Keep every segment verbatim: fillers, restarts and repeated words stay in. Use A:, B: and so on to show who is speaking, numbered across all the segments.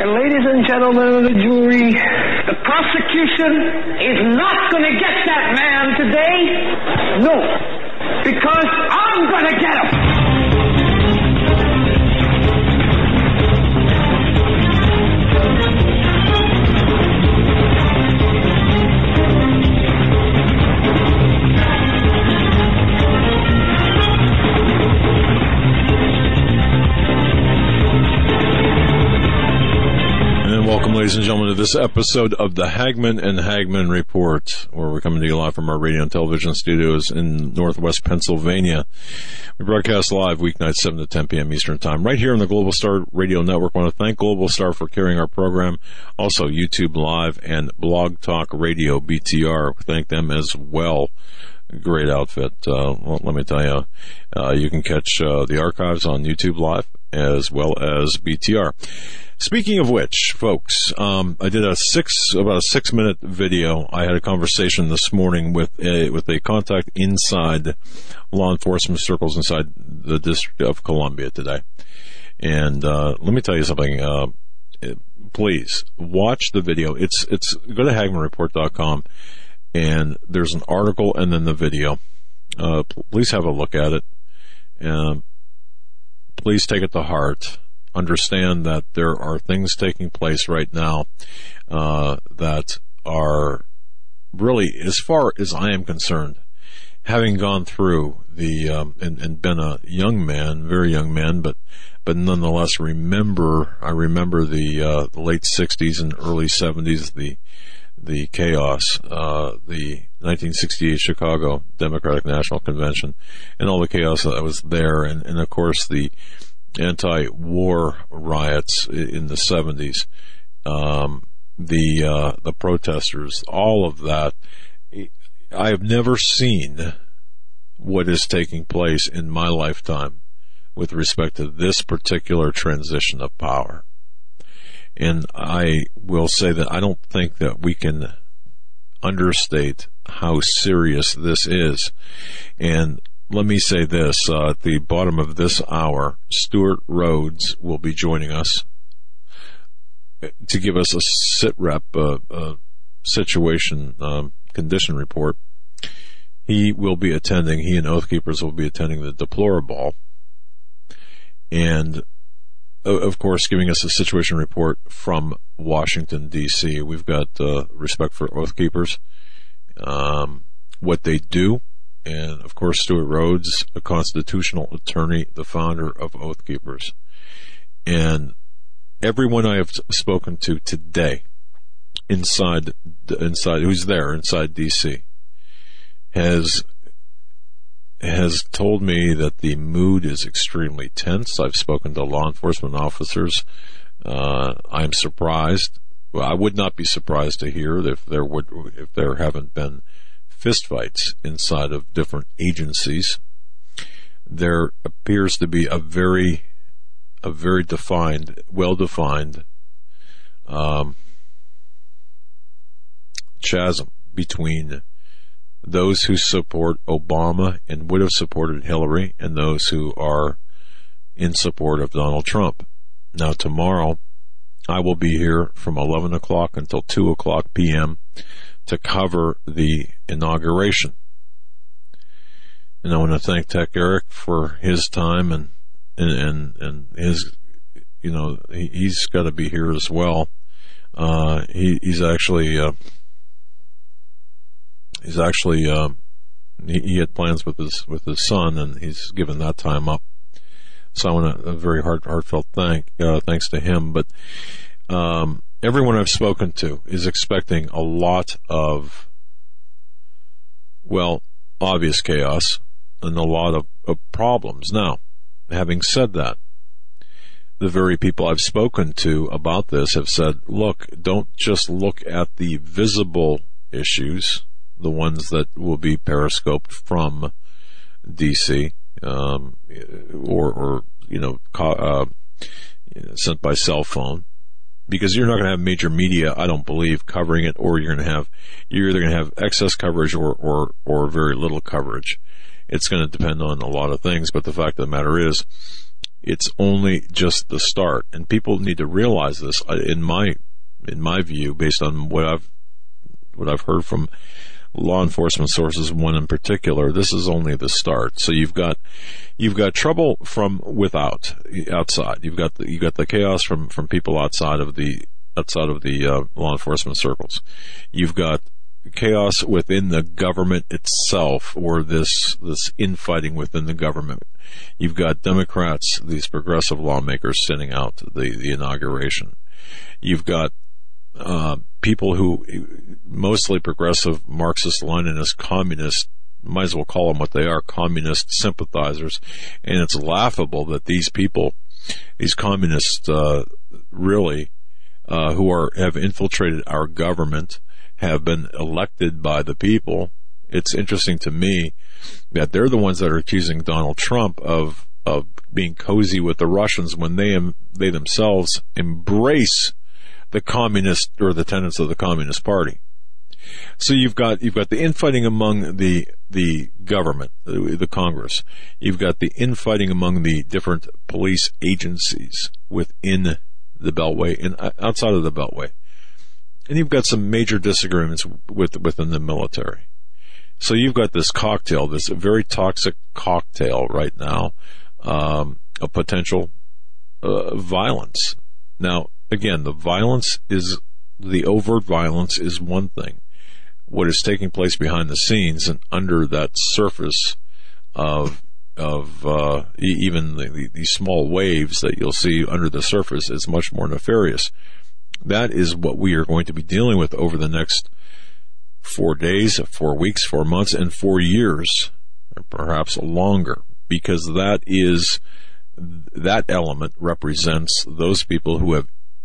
A: ladies and gentlemen of the jury, the prosecution is not going to get that man today. No, because I'm going to get him.
B: Welcome, ladies and gentlemen, to this episode of the Hagman and Hagman Report, where we're coming to you live from our radio and television studios in Northwest Pennsylvania. We broadcast live weeknights seven to ten p.m. Eastern Time, right here on the Global Star Radio Network. I want to thank Global Star for carrying our program. Also, YouTube Live and Blog Talk Radio, B T R. Thank them as well. Great outfit. Uh, well, let me tell you, uh, you can catch uh, the archives on YouTube Live as well as B T R. Speaking of which, folks, um, I did a six, about a six minute video. I had a conversation this morning with a, with a contact inside law enforcement circles inside the District of Columbia today. And, uh, let me tell you something, uh, please watch the video. It's, it's, go to hagman report dot com and there's an article and then the video. Uh, please have a look at it. Um, please take it to heart. Understand that there are things taking place right now uh, that are really, as far as I am concerned, having gone through the um, and, and been a young man, very young man, but but nonetheless remember, I remember the, uh, the late sixties and early seventies, the the chaos, uh, the nineteen sixty-eight Chicago Democratic National Convention, and all the chaos that was there, and, and of course the anti-war riots in the seventies, um, the uh, the protesters, all of that. I have never seen what is taking place in my lifetime with respect to this particular transition of power. And I will say that I don't think that we can understate how serious this is. And let me say this, uh, at the bottom of this hour, Stuart Rhodes will be joining us to give us a sit rep, uh, uh, situation, um, condition report. He will be attending, he and Oath Keepers will be attending the Deplorable, and of course giving us a situation report from Washington, D C. We've got uh, respect for Oath Keepers, um, what they do. And, of course, Stuart Rhodes, a constitutional attorney, the founder of Oath Keepers. And everyone I have spoken to today inside, inside, who's there inside D C has, has told me that the mood is extremely tense. I've spoken to law enforcement officers. Uh, I'm surprised. Well, I would not be surprised to hear if there would, if there haven't been fistfights inside of different agencies. There appears to be a very, a very defined, well-defined um, chasm between those who support Obama and would have supported Hillary and those who are in support of Donald Trump. Now, tomorrow, I will be here from eleven o'clock until two o'clock p.m. to cover the inauguration. And I want to thank Tech Eric for his time and, and, and, and his, you know, he, he's got to be here as well. Uh, he, he's actually, uh, he's actually, uh, he, he had plans with his, with his son and he's given that time up. So I want a, a very heart, heartfelt thank, uh, thanks to him. But, um, everyone I've spoken to is expecting a lot of, well, obvious chaos and a lot of, of problems. Now, having said that, the very people I've spoken to about this have said, look, don't just look at the visible issues, the ones that will be periscoped from D C, um, or, or, you know, uh, sent by cell phone. Because you're not going to have major media, I don't believe, covering it, or you're going to have, you're either going to have excess coverage or, or, or very little coverage. It's going to depend on a lot of things, but the fact of the matter is, It's only just the start, and people need to realize this. In my in my view, based on what I've what I've heard from law enforcement sources, one in particular, this is only the start. So you've got you've got trouble from without outside. You've got the, you've got the chaos from from people outside of the outside of the uh, law enforcement circles. You've got chaos within the government itself, or this this infighting within the government. You've got Democrats, these progressive lawmakers, sitting out the, the inauguration. You've got uh, people who, mostly progressive, Marxist, Leninist, communist, might as well call them what they are, communist sympathizers. And it's laughable that these people, these communists, uh, really, uh, who are have infiltrated our government, have been elected by the people. It's interesting to me that they're the ones that are accusing Donald Trump of of being cozy with the Russians when they am, they themselves embrace the communist or the tenets of the Communist Party. So you've got you've got the infighting among the the government, the, the Congress. You've got the infighting among the different police agencies within the Beltway and outside of the Beltway. And you've got some major disagreements with within the military. So you've got this cocktail, this very toxic cocktail right now, um, of potential uh, violence. Now, again, the violence is, the overt violence is one thing. What is taking place behind the scenes and under that surface of of uh, even the, the, the small waves that you'll see under the surface is much more nefarious. That is what we are going to be dealing with over the next four days, four weeks, four months, and four years, or perhaps longer, because that is, that element represents those people who have,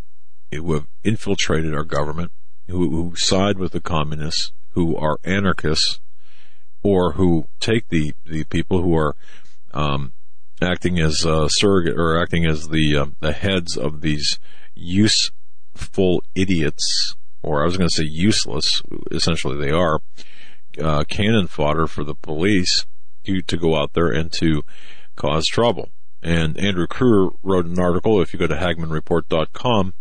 B: who have infiltrated our government, who, who side with the communists, who are anarchists, or who take the, the people who are, um, acting as, uh, surrogate, or acting as the, uh, the heads of these use full idiots, or I was going to say useless, essentially they are, uh, cannon fodder for the police to, to go out there and to cause trouble. And Andrew Kerr wrote an article, if you go to Hagmann Report dot com,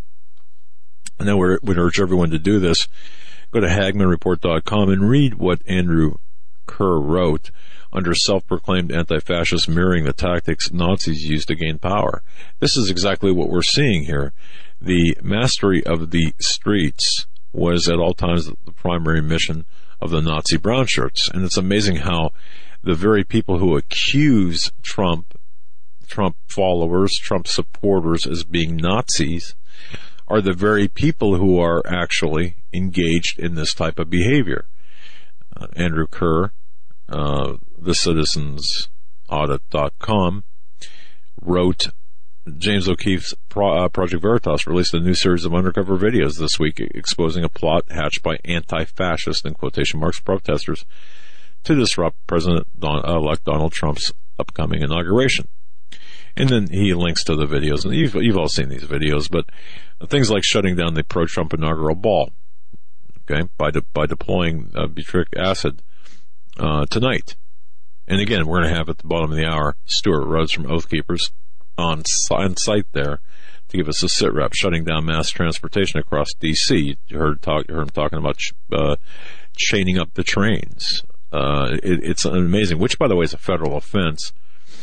B: and I would urge everyone to do this, go to Hagmann Report dot com and read what Andrew Kerr wrote under self-proclaimed anti-fascists mirroring the tactics Nazis used to gain power. This is exactly what we're seeing here. The mastery of the streets was at all times the primary mission of the Nazi brown shirts. And it's amazing how the very people who accuse Trump, Trump followers, Trump supporters as being Nazis are the very people who are actually engaged in this type of behavior. Uh, Andrew Kerr, uh, the citizens audit dot com, wrote, James O'Keefe's Pro, uh, Project Veritas released a new series of undercover videos this week exposing a plot hatched by anti-fascist, in quotation marks, protesters to disrupt President-elect Donald Trump's upcoming inauguration. And then he links to the videos, and you've, you've all seen these videos, but things like shutting down the pro-Trump inaugural ball, okay, by de- by deploying uh, butyric acid uh, tonight. And again, we're going to have at the bottom of the hour Stuart Rhodes from Oath Keepers on, on site there to give us a sit rep, shutting down mass transportation across D C. You heard, talk, you heard him talking about uh, chaining up the trains. Uh, it, it's amazing, which, by the way, is a federal offense.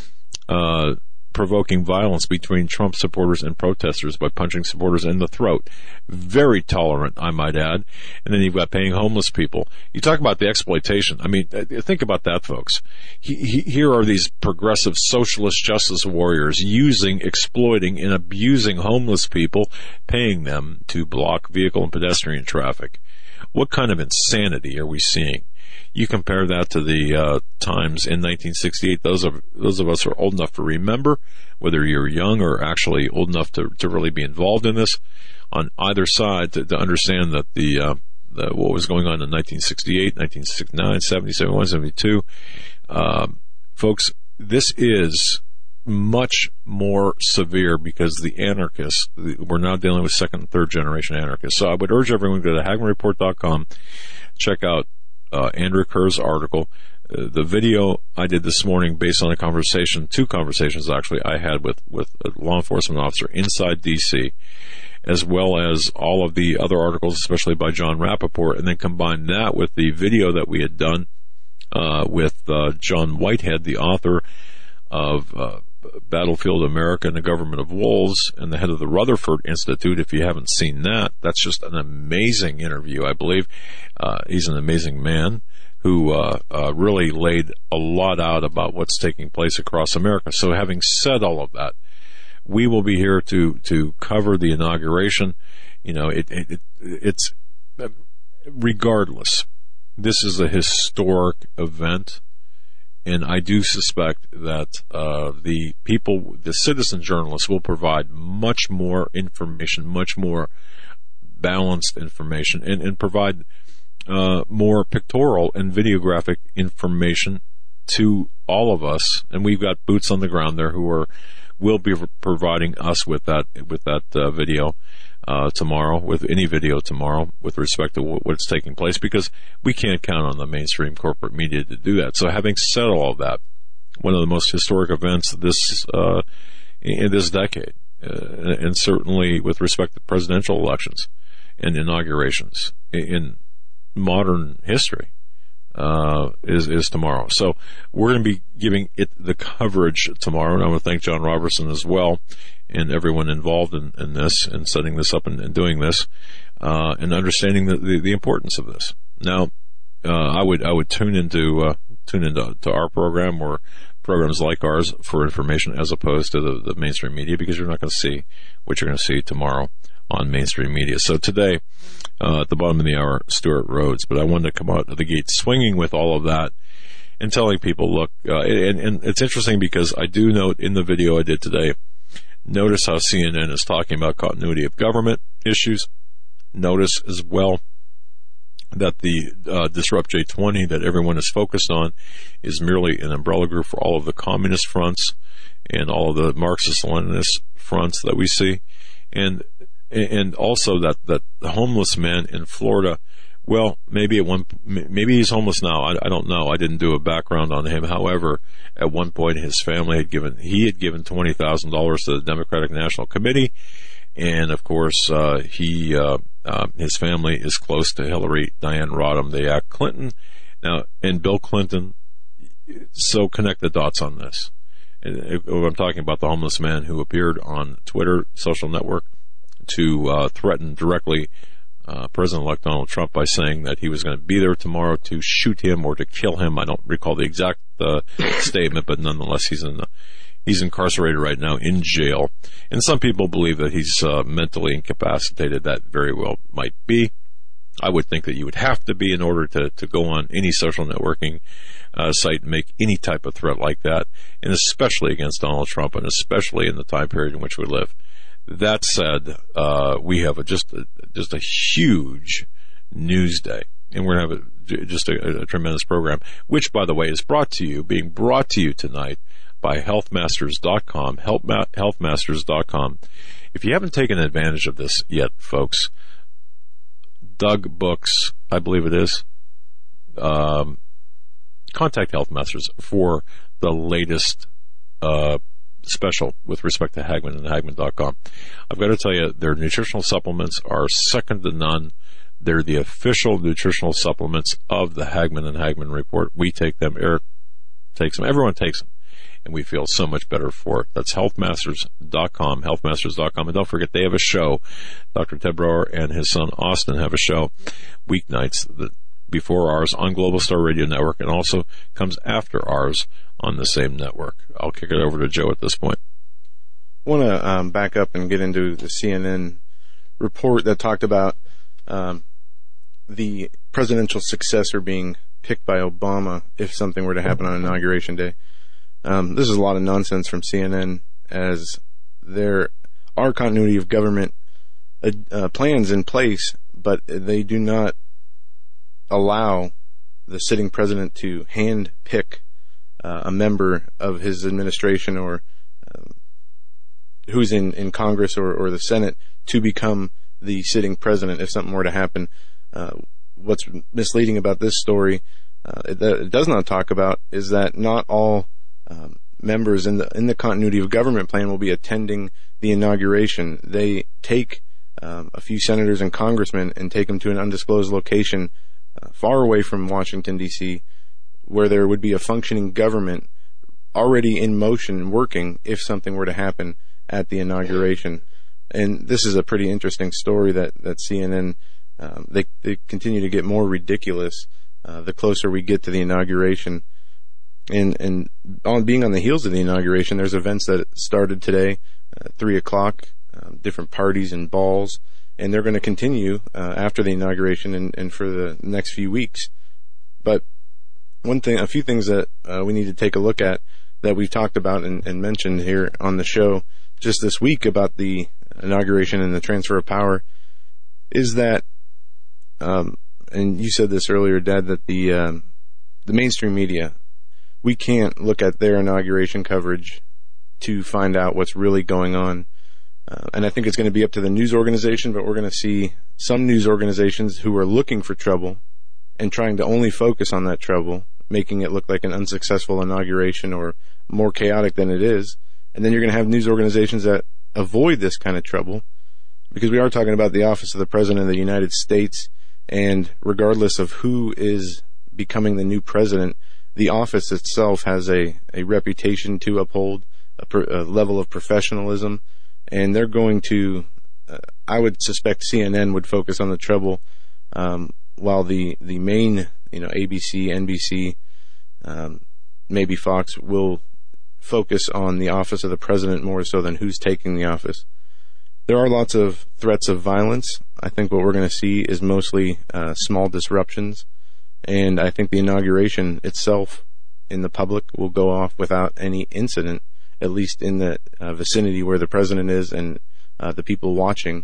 B: Uh, provoking violence between Trump supporters and protesters by punching supporters in the throat. Very tolerant, I might add. And then you've got paying homeless people. You talk about the exploitation. I mean, think about that, folks. He, he, here are these progressive socialist justice warriors using, exploiting, and abusing homeless people, paying them to block vehicle and pedestrian traffic. What kind of insanity are we seeing? You compare that to the uh, times in nineteen sixty-eight. Those of those of us who are old enough to remember, whether you're young or actually old enough to, to really be involved in this, on either side, to, to understand that the, uh, the what was going on in nineteen sixty-eight, nineteen sixty-nine, seventy, seventy-one, seventy-two, um, folks, this is much more severe because the anarchists, we're now dealing with second and third generation anarchists. So I would urge everyone to go to Hagmann Report dot com, check out Uh, Andrew Kerr's article. the video I did this morning based on a conversation, two conversations actually I had with, with a law enforcement officer inside D C, as well as all of the other articles, especially by John Rappaport, and then combine that with the video that we had done uh, with uh, John Whitehead, the author of uh, Battlefield America and the Government of Wolves, and the head of the Rutherford Institute. If you haven't seen that, that's just an amazing interview, I believe. Uh, he's an amazing man who uh, uh, really laid a lot out about what's taking place across America. So having said all of that, we will be here to, to cover the inauguration. You know, it, it, it it's, regardless, this is a historic event. And I do suspect that uh, the people, the citizen journalists, will provide much more information, much more balanced information, and, and provide uh, more pictorial and videographic information to all of us. And we've got boots on the ground there who are will be providing us with that with that uh, video uh, tomorrow, with any video tomorrow, with respect to what, what's taking place, because we can't count on the mainstream corporate media to do that. So, having said all of that, one of the most historic events this uh, in this decade, uh, and certainly with respect to presidential elections and inaugurations in modern history, uh, is, is tomorrow. So we're going to be giving it the coverage tomorrow, and I want to thank John Robertson as well, and everyone involved in, in this, and setting this up and, and doing this, uh, and understanding the, the, the importance of this. Now, uh, I would, I would tune into, uh, tune into to our program or programs like ours for information as opposed to the, the mainstream media, because you're not going to see what you're going to see tomorrow on mainstream media. So today, uh, at the bottom of the hour, Stuart Rhodes, but I wanted to come out of the gate swinging with all of that and telling people, look, uh, and, and it's interesting because I do note in the video I did today, notice how C N N is talking about continuity of government issues. Notice as well that the uh, Disrupt J twenty that everyone is focused on is merely an umbrella group for all of the communist fronts and all of the Marxist-Leninist fronts that we see. And and also that, that the homeless man in Florida, well, maybe at one, maybe he's homeless now. I, I don't know. I didn't do a background on him. However, at one point his family had given, he had given twenty thousand dollars to the Democratic National Committee. And of course, uh, he, uh, uh, his family is close to Hillary, Diane Rodham, the act Clinton. Now, and Bill Clinton. So connect the dots on this. And I'm talking about the homeless man who appeared on Twitter, social network, to uh, threaten directly uh, President-elect Donald Trump by saying that he was going to be there tomorrow to shoot him or to kill him. I don't recall the exact uh, statement, but nonetheless, he's in the, he's incarcerated right now in jail. And some people believe that he's uh, mentally incapacitated. That very well might be. I would think that you would have to be in order to, to go on any social networking uh, site and make any type of threat like that, and especially against Donald Trump, and especially in the time period in which we live. That said, uh, we have a, just a, just a huge news day, and we're going to have a, just a, a tremendous program, which, by the way, is brought to you, being brought to you tonight by health masters dot com, health masters dot com. If you haven't taken advantage of this yet, folks, Doug Books, I believe it is, um, contact Health Masters for the latest uh special with respect to Hagmann and Hagmann dot com. I've got to tell you, their nutritional supplements are second to none. They're the official nutritional supplements of the Hagmann and Hagmann Report. We take them, Eric takes them, everyone takes them, and we feel so much better for it. That's health masters dot com, health masters dot com. And don't forget, they have a show. Doctor Ted Brower and his son Austin have a show weeknights that before ours on Global Star Radio Network, and also comes after ours on the same network. I'll kick it over to Joe at this point.
C: I want to um, back up and get into the C N N report that talked about um, the presidential successor being picked by Obama if something were to happen on Inauguration Day. Um, this is a lot of nonsense from C N N, as there are continuity of government uh, uh, plans in place, but they do not allow the sitting president to hand pick uh, a member of his administration or um, who's in, in Congress or, or the Senate to become the sitting president if something were to happen. Uh, what's misleading about this story uh, that it does not talk about is that not all um, members in the in the continuity of government plan will be attending the inauguration. They take um, a few senators and congressmen and take them to an undisclosed location uh, far away from Washington, D C, where there would be a functioning government already in motion, working if something were to happen at the inauguration. And this is a pretty interesting story that, that C N N, um, they, they continue to get more ridiculous uh, the closer we get to the inauguration. And, and on being on the heels of the inauguration, there's events that started today, uh, three o'clock, um, different parties and balls, and they're going to continue uh, after the inauguration and, and for the next few weeks. But one thing, a few things that uh, we need to take a look at that we've talked about and, and mentioned here on the show just this week about the inauguration and the transfer of power is that, um, and you said this earlier, Dad, that the um, the mainstream media, we can't look at their inauguration coverage to find out what's really going on. Uh, and I think it's going to be up to the news organization, but we're going to see some news organizations who are looking for trouble and trying to only focus on that trouble, making it look like an unsuccessful inauguration or more chaotic than it is. And then you're going to have news organizations that avoid this kind of trouble, because we are talking about the office of the President of the United States, and regardless of who is becoming the new president, the office itself has a, a reputation to uphold, a, per, a level of professionalism, and they're going to, uh, I would suspect C N N would focus on the trouble, um, while the, the main, you know, A B C, N B C, um, maybe Fox will focus on the office of the president more so than who's taking the office. There are lots of threats of violence. I think what we're going to see is mostly uh, small disruptions, and I think the inauguration itself in the public will go off without any incident, at least in the uh, vicinity where the president is and uh, the people watching.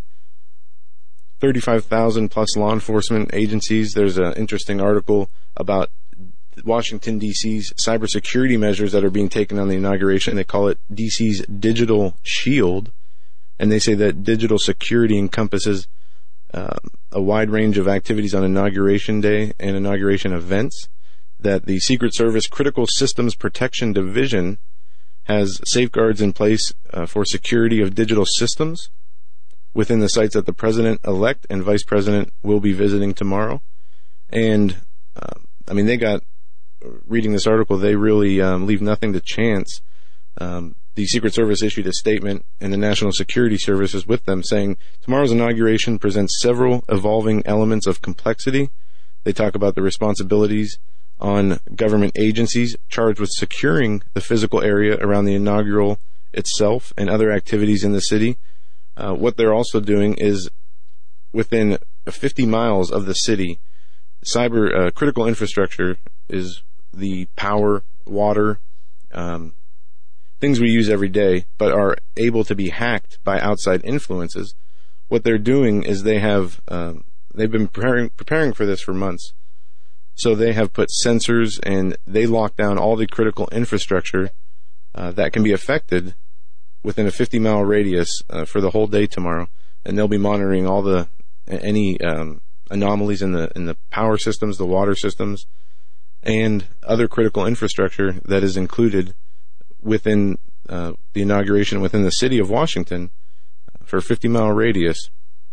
C: thirty-five thousand plus law enforcement agencies. There's an interesting article about Washington, D C's cybersecurity measures that are being taken on the inauguration. They call it D C's Digital Shield, and they say that digital security encompasses uh, a wide range of activities on Inauguration Day and inauguration events, that the Secret Service Critical Systems Protection Division has safeguards in place uh, for security of digital systems within the sites that the President-elect and Vice President will be visiting tomorrow. And, uh, I mean, they got, reading this article, they really um, leave nothing to chance. Um, the Secret Service issued a statement, and the National Security Service is with them, saying, tomorrow's inauguration presents several evolving elements of complexity. They talk about the responsibilities on government agencies charged with securing the physical area around the inaugural itself and other activities in the city. Uh, what they're also doing is, within fifty miles of the city, cyber uh, critical infrastructure is the power, water, um, things we use every day, but are able to be hacked by outside influences. What they're doing is they have um, they've been preparing preparing for this for months. So they have put sensors and they lock down all the critical infrastructure uh, that can be affected within a fifty mile radius uh, for the whole day tomorrow, and they'll be monitoring all the any um, anomalies in the in the power systems, the water systems, and other critical infrastructure that is included within uh, the inauguration within the city of Washington for a fifty mile radius.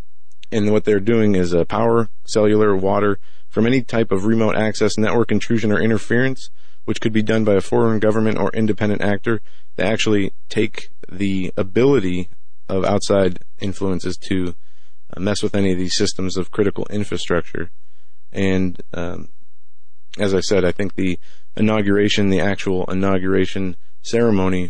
C: And what they're doing is uh, power, cellular, water, from any type of remote access, network intrusion, or interference, which could be done by a foreign government or independent actor. They actually take the ability of outside influences to uh, mess with any of these systems of critical infrastructure. And um, as I said, I think the inauguration, the actual inauguration ceremony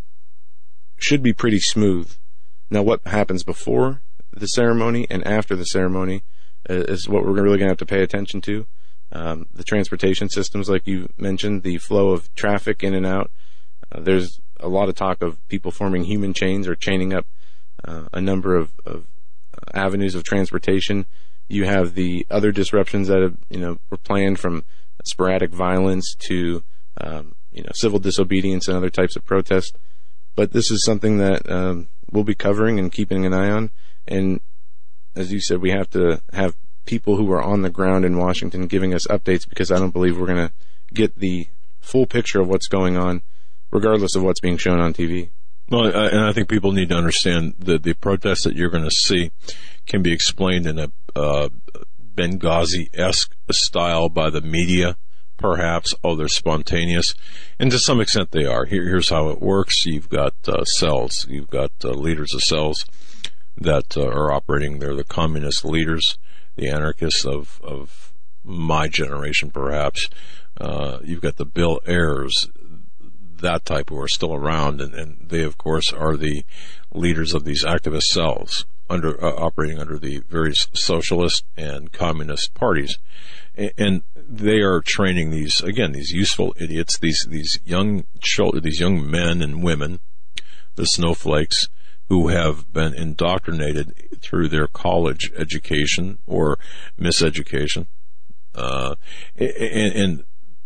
C: should be pretty smooth. Now, what happens before the ceremony and after the ceremony is what we're really going to have to pay attention to. Um, the transportation systems, like you mentioned, the flow of traffic in and out. Uh, there's a lot of talk of people forming human chains or chaining up uh, a number of, of uh, avenues of transportation. You have the other disruptions that have, you know, were planned, from sporadic violence to um, you know, civil disobedience and other types of protests. But this is something that um, we'll be covering and keeping an eye on. And as you said, we have to have people who are on the ground in Washington giving us updates, because I don't believe we're going to get the full picture of what's going on, regardless of what's being shown on T V.
B: Well, I, and I think people need to understand that the protests that you're going to see can be explained in a uh, Benghazi-esque style by the media, perhaps. Oh, they're spontaneous. And to some extent they are. Here, here's how it works. You've got uh, cells. You've got uh, leaders of cells that uh, are operating. They're the communist leaders, the anarchists of, of my generation, perhaps. Uh, you've got the Bill Ayers, that type, who are still around, and, and they, of course, are the leaders of these activist cells under uh, operating under the various socialist and communist parties, and, and they are training these again these useful idiots, these these young children, these young men and women, the snowflakes, who have been indoctrinated through their college education or miseducation, uh, and. and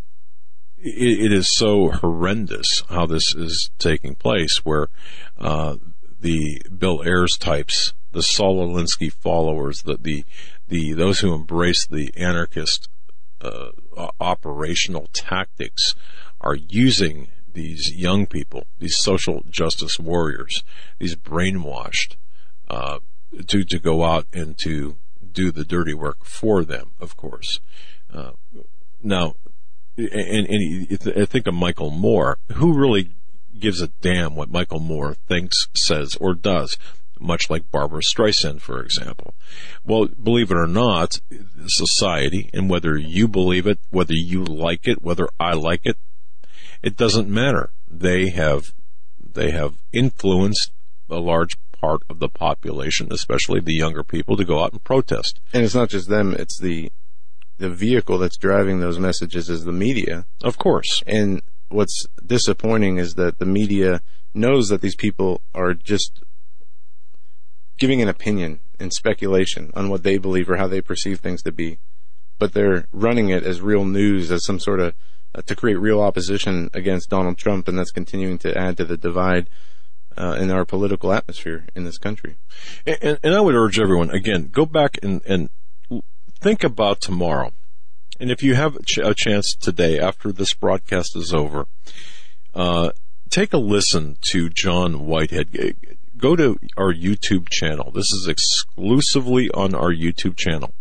B: it is so horrendous how this is taking place, where uh, the Bill Ayers types, the Saul Alinsky followers, the the, the those who embrace the anarchist uh, operational tactics, are using these young people, these social justice warriors, these brainwashed, uh, to to go out and to do the dirty work for them. Of course, uh, now. And, and I think of Michael Moore. Who really gives a damn what Michael Moore thinks, says, or does? Much like Barbara Streisand, for example. Well, believe it or not, society, and whether you believe it, whether you like it, whether I like it, it doesn't matter. They have, they have influenced a large part of the population, especially the younger people, to go out and protest.
C: And it's not just them, it's the the vehicle that's driving those messages is the media.
B: Of course.
C: And what's disappointing is that the media knows that these people are just giving an opinion and speculation on what they believe or how they perceive things to be. But they're running it as real news, as some sort of, uh, to create real opposition against Donald Trump, and that's continuing to add to the divide uh, in our political atmosphere in this country.
B: And, and I would urge everyone, again, go back and, and think about tomorrow. And if you have a chance today, after this broadcast is over, uh, take a listen to John Whitehead. Go to our YouTube channel. This is exclusively on our YouTube channel.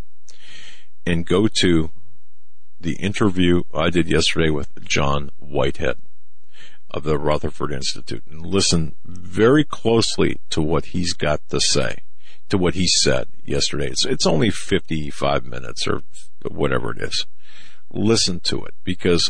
B: And go to the interview I did yesterday with John Whitehead of the Rutherford Institute, and listen very closely to what he's got to say. To what he said yesterday. It's, it's only fifty-five minutes or whatever it is. Listen to it, because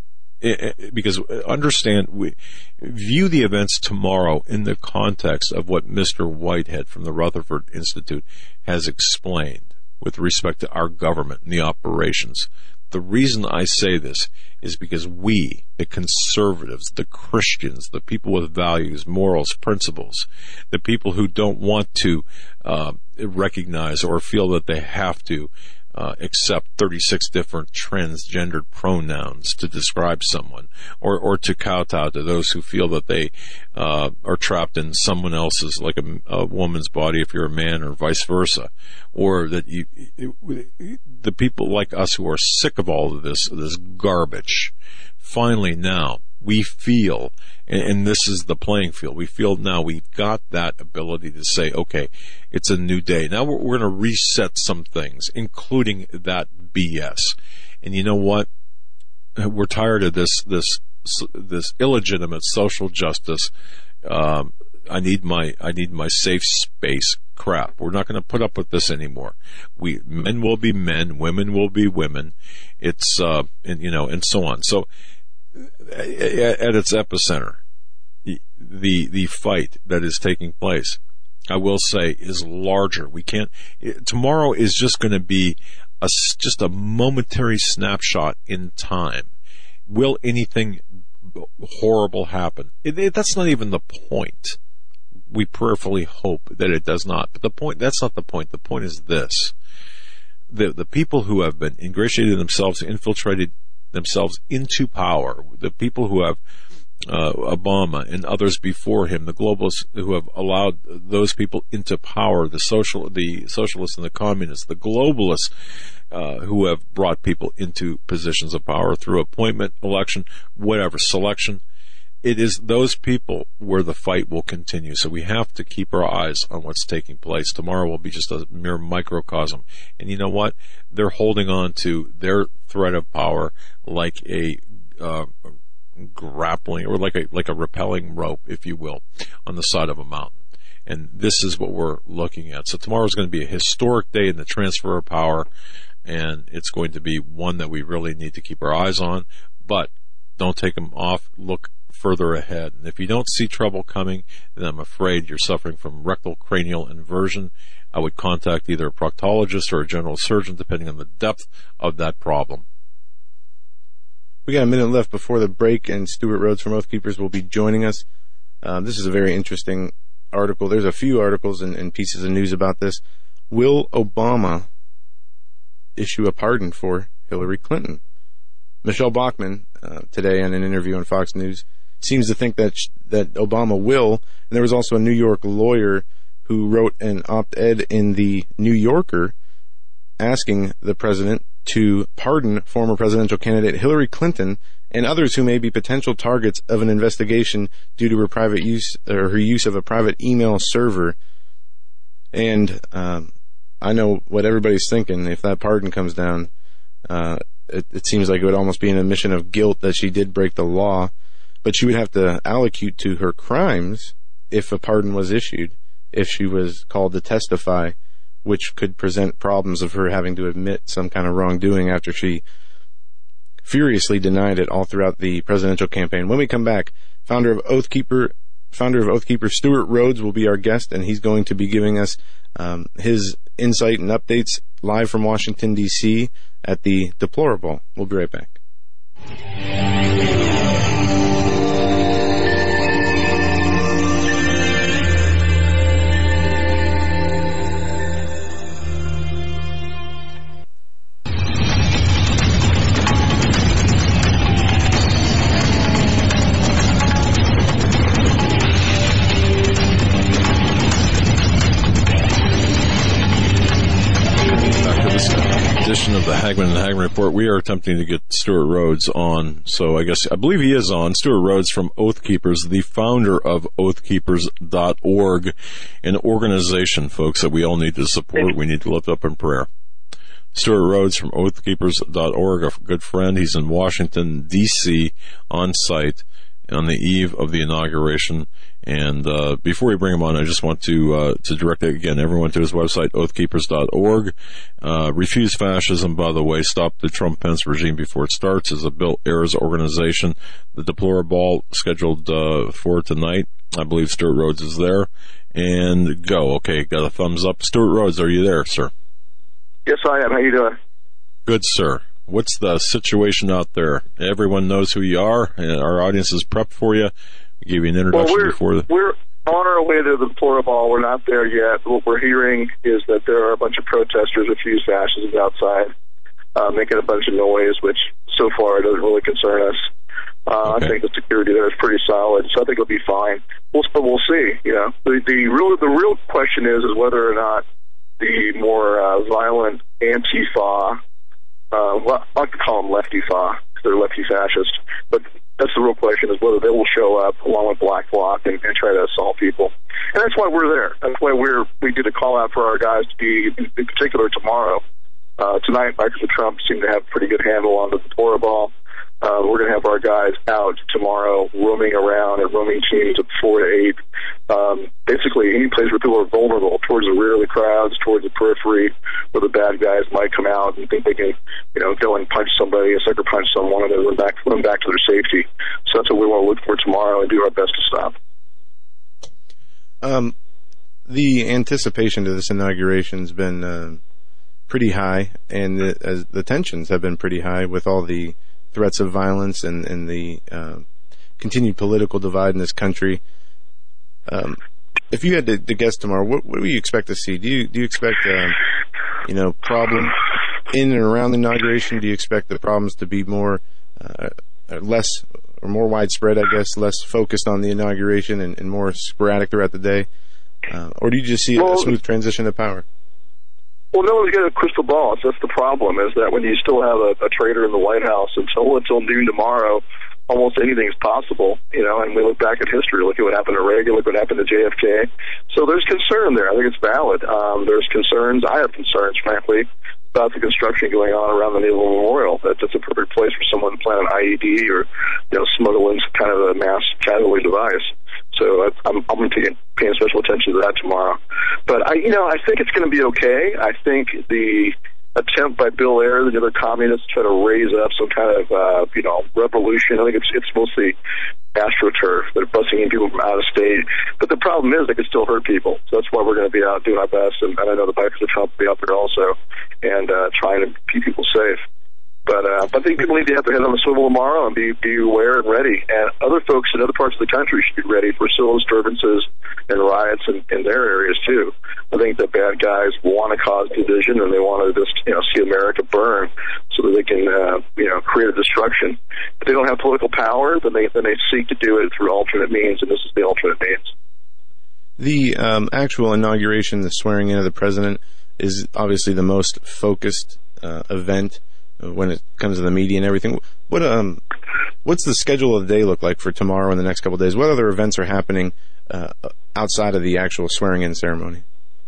B: because understand, we view the events tomorrow in the context of what Mister Whitehead from the Rutherford Institute has explained with respect to our government and the operations. The reason I say this is because we, the conservatives, the Christians, the people with values, morals, principles, the people who don't want to uh, recognize or feel that they have to uh, accept thirty-six different transgendered pronouns to describe someone, or, or to kowtow to those who feel that they uh, are trapped in someone else's, like a, a woman's body if you're a man, or vice versa, or that you, the people like us who are sick of all of this, this garbage, finally now we feel, and this is the playing field, we feel now we've got that ability to say, okay, it's a new day. Now we're, we're going to reset some things, including that B S. And you know what? We're tired of this, this, this illegitimate social justice. Um, I need my, I need my safe space crap. We're not going to put up with this anymore. We, men will be men, women will be women. It's, uh, and, you know, and so on. So, at its epicenter, the the fight that is taking place, I will say, is larger. We can't. Tomorrow is just going to be a just a momentary snapshot in time. Will anything horrible happen? It, it, that's not even the point. We prayerfully hope that it does not. But the point, that's not the point. The point is this: the the people who have been ingratiated themselves, infiltrated themselves into power, the people who have uh, Obama and others before him, the globalists who have allowed those people into power, the social, the socialists and the communists, the globalists uh, who have brought people into positions of power through appointment, election, whatever, selection. It is those people where the fight will continue. So we have to keep our eyes on what's taking place. Tomorrow will be just a mere microcosm. And you know what? They're holding on to their thread of power like a uh, grappling or like a like a rappelling rope, if you will, on the side of a mountain. And this is what we're looking at. So tomorrow is going to be a historic day in the transfer of power, and it's going to be one that we really need to keep our eyes on. But don't take them off. Look further ahead. And if you don't see trouble coming, then I'm afraid you're suffering from rectal cranial inversion. I would contact either a proctologist or a general surgeon, depending on the depth of that problem.
C: We got a minute left before the break, and Stuart Rhodes from Oath Keepers will be joining us. Um, this is a very interesting article. There's a few articles and, and pieces of news about this. Will Obama issue a pardon for Hillary Clinton? Michelle Bachmann, uh, today in an interview on Fox News, seems to think that sh- that Obama will. And there was also a New York lawyer who wrote an op-ed in the New Yorker asking the president to pardon former presidential candidate Hillary Clinton and others who may be potential targets of an investigation due to her private use or her use of a private email server. And um, I know what everybody's thinking. If that pardon comes down, uh, it, it seems like it would almost be an admission of guilt that she did break the law. But she would have to allocute to her crimes if a pardon was issued, if she was called to testify, which could present problems of her having to admit some kind of wrongdoing after she furiously denied it all throughout the presidential campaign. When we come back, founder of Oath Keeper, founder of Oath Keeper, Stuart Rhodes, will be our guest, and he's going to be giving us um, his insight and updates live from Washington, D C at the Deplorable. We'll be right back.
B: Edition of the Hagman and Hagman Report. We are attempting to get Stuart Rhodes on, so I guess I believe he is on. Stuart Rhodes from Oath Keepers, the founder of oath keepers dot org, an organization, folks, that we all need to support. We need to lift up in prayer. Stuart Rhodes from oath keepers dot org, a good friend. He's in Washington, D C, on site on the eve of the inauguration. And uh, before we bring him on, I just want to uh, to direct again everyone to his website, oath keepers dot org. Uh, refuse fascism, by the way. Stop the Trump-Pence regime before it starts is a Bill Ayers organization. The Deplorable scheduled uh, for tonight. I believe Stuart Rhodes is there. And go. Okay, got a thumbs up. Stuart Rhodes, are you there, sir?
D: Yes, I am. How you doing?
B: Good, sir. What's the situation out there? Everyone knows who you are, and our audience is prepped for you. We gave you an introduction
D: well, we're,
B: before the...
D: we're on our way to the Deplorable. We're not there yet. What we're hearing is that there are a bunch of protesters, refuse fascism outside, uh, making a bunch of noise, which so far doesn't really concern us. Uh, okay. I think the security there is pretty solid, so I think it'll be fine. We'll, we'll see. You know, the, the real the real question is is whether or not the more uh, violent Antifa, uh, well, I like to call them lefty-fa, because they're lefty fascist, but that's the real question, is whether they will show up along with Black Bloc and, and try to assault people. And that's why we're there. That's why we're we did a call out for our guys to be, in, in particular tomorrow. Uh, tonight, Michael Trump seemed to have a pretty good handle on the Deplorable. Uh, we're going to have our guys out tomorrow, roaming around in roaming teams of four to eight. Um, basically, any place where people are vulnerable, towards the rear of the crowds, towards the periphery, where the bad guys might come out and think they can, you know, go and punch somebody, a sucker punch someone, and then run back, run back to their safety. So that's what we want to look for tomorrow and do our best to stop.
C: Um, the anticipation to this inauguration has been uh, pretty high, and the, as the tensions have been pretty high with all the threats of violence and, and the uh, continued political divide in this country. Um, if you had to, to guess tomorrow, what, what do you expect to see? Do you do you expect, um, you know, problem in and around the inauguration? Do you expect the problems to be more, uh, less, or more widespread, I guess, less focused on the inauguration and, and more sporadic throughout the day? Uh, or do you just see well, a smooth transition to power?
D: Well, no one's got a crystal ball. That's the problem, is that when you still have a, a traitor in the White House until until noon tomorrow, almost anything is possible, you know, and we look back at history, look at what happened to Reagan, look what happened to J F K. So there's concern there. I think it's valid. Um, there's concerns. I have concerns, frankly, about the construction going on around the Naval Memorial. That, that's a perfect place for someone to plant an I E D or, you know, smuggle in some kind of a mass casualty device. So I'm, I'm going to be paying special attention to that tomorrow. But, I, you know, I think it's going to be okay. I think the attempt by Bill Ayers and the other communists to try to raise up some kind of, uh, you know, revolution. I think it's it's mostly astroturf. They're busing in people from out of state. But the problem is they can still hurt people. So that's why we're going to be out doing our best. And, and I know the bikers of Trump will be out there also and uh, trying to keep people safe. But uh, I think people need to have their head on the swivel tomorrow and be, be aware and ready. And other folks in other parts of the country should be ready for civil disturbances and riots in, in their areas, too. I think the bad guys want to cause division and they want to just, you know, see America burn so that they can, uh, you know, create a destruction. If they don't have political power, then they, then they seek to do it through alternate means, and this is the alternate means.
C: The um, actual inauguration, the swearing in of the president, is obviously the most focused uh, event when it comes to the media and everything. What um, what's the schedule of the day look like for tomorrow and the next couple of days? What other events are happening uh, outside of the actual swearing-in ceremony?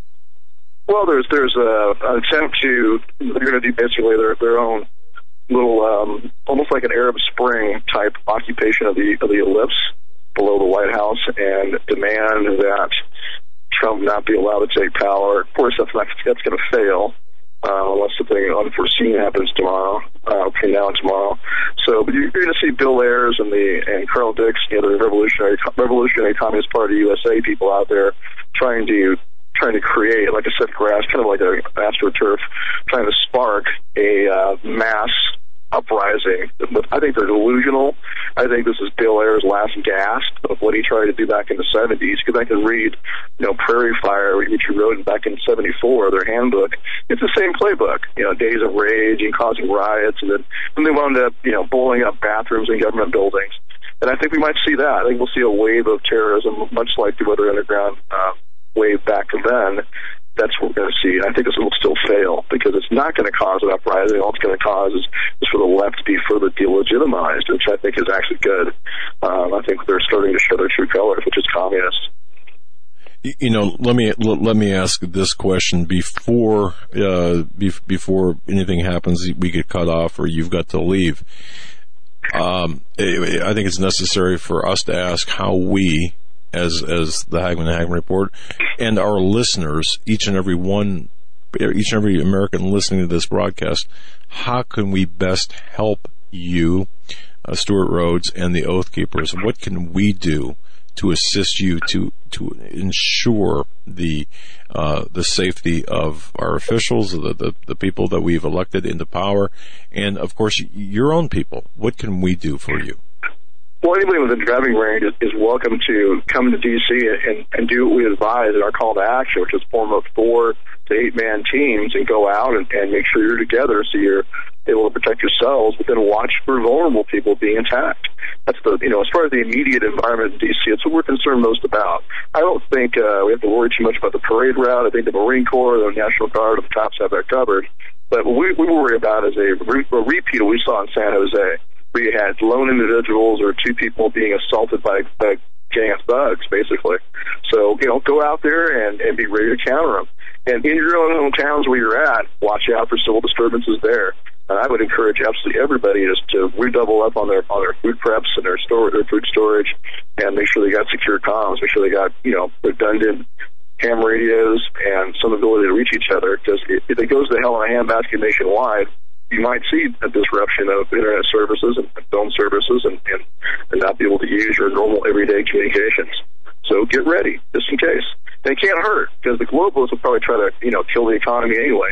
D: Well, there's there's a, an attempt to, they're going to do basically their their own little, um, almost like an Arab Spring type occupation of the of the ellipse below the White House and demand that Trump not be allowed to take power. Of course, that's not, that's going to fail. Uh, unless something unforeseen happens tomorrow, uh, between now and tomorrow. So, but you're going to see Bill Ayers and the and Colonel Dix, you know, the Revolutionary Revolutionary Communist Party U S A people out there trying to trying to create, like I said, grass, kind of like a astroturf, trying to spark a uh, mass uprising. But I think they're delusional. I think this is Bill Ayers' last gasp of what he tried to do back in the seventies, because I can read, you know, Prairie Fire, which he wrote back in seventy-four, their handbook. It's the same playbook, you know, days of rage and causing riots, and then and they wound up, you know, blowing up bathrooms in government buildings. And I think we might see that. I think we'll see a wave of terrorism, much like the Weather Underground uh, wave back then. That's what we're going to see. And I think this will still fail because it's not going to cause an uprising. All it's going to cause is, is for the left to be further delegitimized, which I think is actually good. Um, I think they're starting to show their true colors, which is communist.
B: You know, let me let me ask this question before uh, before anything happens. We get cut off, or you've got to leave. Um, I think it's necessary for us to ask how we, as as the Hagmann and Hagmann Report, and our listeners, each and every one, each and every American listening to this broadcast, how can we best help you, uh, Stewart Rhodes, and the Oath Keepers? What can we do to assist you to to ensure the uh, the safety of our officials, the, the the people that we've elected into power, and of course your own people? What can we do for you?
D: Well, anybody with a driving range is, is welcome to come to D C and, and do what we advise in our call to action, which is form up four to eight man teams and go out and, and make sure you're together so you're able to protect yourselves, but then watch for vulnerable people being attacked. That's the, you know, as far as the immediate environment in D C, it's what we're concerned most about. I don't think uh, we have to worry too much about the parade route. I think the Marine Corps, the National Guard, and the cops have that covered. But what we, we worry about is a, re- a repeat of what we saw in San Jose, where you had lone individuals or two people being assaulted by a gang of thugs, basically. So, you know, go out there and, and be ready to counter them. And in your own hometowns where you're at, watch out for civil disturbances there. And I would encourage absolutely everybody just to redouble up on their on their food preps and their store their food storage, and make sure they got secure comms, make sure they got, you know, redundant ham radios and some ability to reach each other. Because if it goes to hell in a handbasket nationwide, you might see a disruption of internet services and phone services, and, and, and not be able to use your normal everyday communications. So get ready, just in case. They can't hurt, because the globalists will probably try to, you know, kill the economy anyway.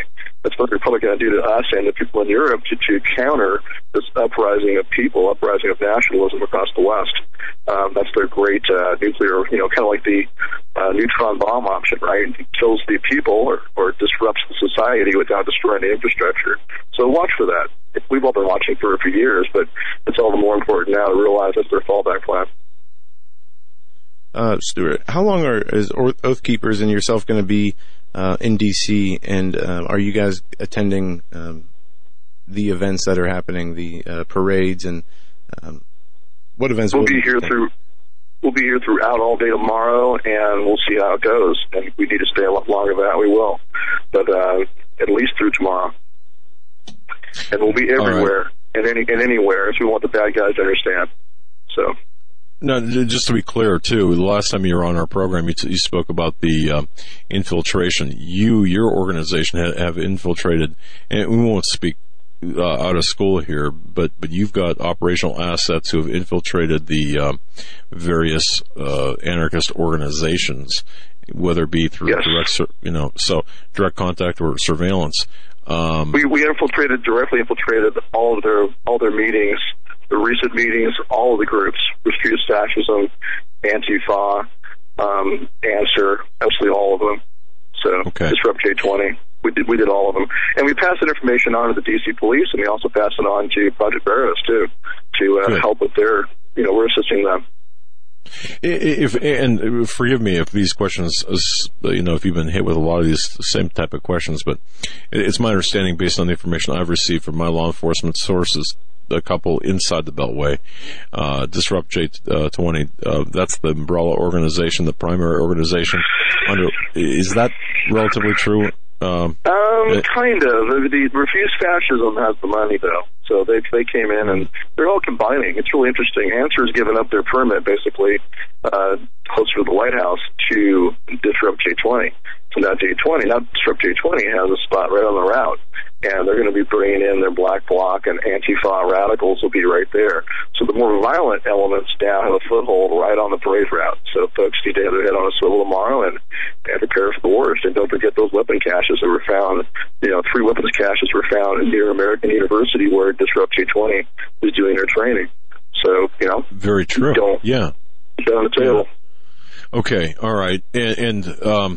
D: That's what they're probably going to do to us and the people in Europe to, to counter this uprising of people, uprising of nationalism across the West. Um, that's their great uh, nuclear, you know, kind of like the uh, neutron bomb option, right? It kills the people or, or disrupts the society without destroying the infrastructure. So watch for that. We've all been watching for it for years, but it's all the more important now to realize that's their fallback plan.
C: Uh, Stuart, how long are is Oath Keepers and yourself going to be uh, in D C, and uh, are you guys attending um, the events that are happening, the uh, parades, and um, what events?
D: We'll
C: will
D: be here through. We'll be here throughout all day tomorrow, and we'll see how it goes. And if we need to stay a lot longer than that, we will. But uh, at least through tomorrow, and we'll be everywhere and any and anywhere, as we want the bad guys to understand. So.
B: No, just to be clear, too, the last time you were on our program, you, t- you spoke about the uh, infiltration. You, your organization, ha- have infiltrated, and we won't speak uh, out of school here, but, but you've got operational assets who have infiltrated the uh, various uh, anarchist organizations, whether it be through
D: yes.
B: direct, you know, so direct contact or surveillance. Um,
D: we we infiltrated, directly infiltrated all of their all their meetings. The recent meetings, all of the groups, Refuse Fascism, Antifa, um, Answer, absolutely all of them. So,
B: okay.
D: Disrupt J twenty, we did we did all of them. And we passed that information on to the D C police, and we also passed it on to Project Veritas, too, to uh, help with their, you know, we're assisting them.
B: If, and forgive me if these questions, you know, if you've been hit with a lot of these same type of questions, but it's my understanding, based on the information I've received from my law enforcement sources, a couple inside the Beltway, uh, Disrupt J twenty, uh, that's the umbrella organization, the primary organization under, is that relatively true? Um,
D: um
B: it,
D: kind of. The, the Refuse Fascism has the money, though. So they they came in, and they're all combining. It's really interesting. Answer's given up their permit, basically, uh, closer to the White House, to Disrupt J twenty. So now J twenty, now Disrupt J twenty has a spot right on the route. And they're going to be bringing in their Black Bloc, and Antifa radicals will be right there. So the more violent elements now have a foothold right on the parade route. So folks need to have their head on a swivel tomorrow and, and prepare for the worst. And don't forget those weapon caches that were found. You know, three weapons caches were found near American University, where Disrupt J twenty is doing their training. So, you know.
B: Very true.
D: Don't
B: yeah.
D: Get on the table.
B: Yeah. Okay. All right. And, and um,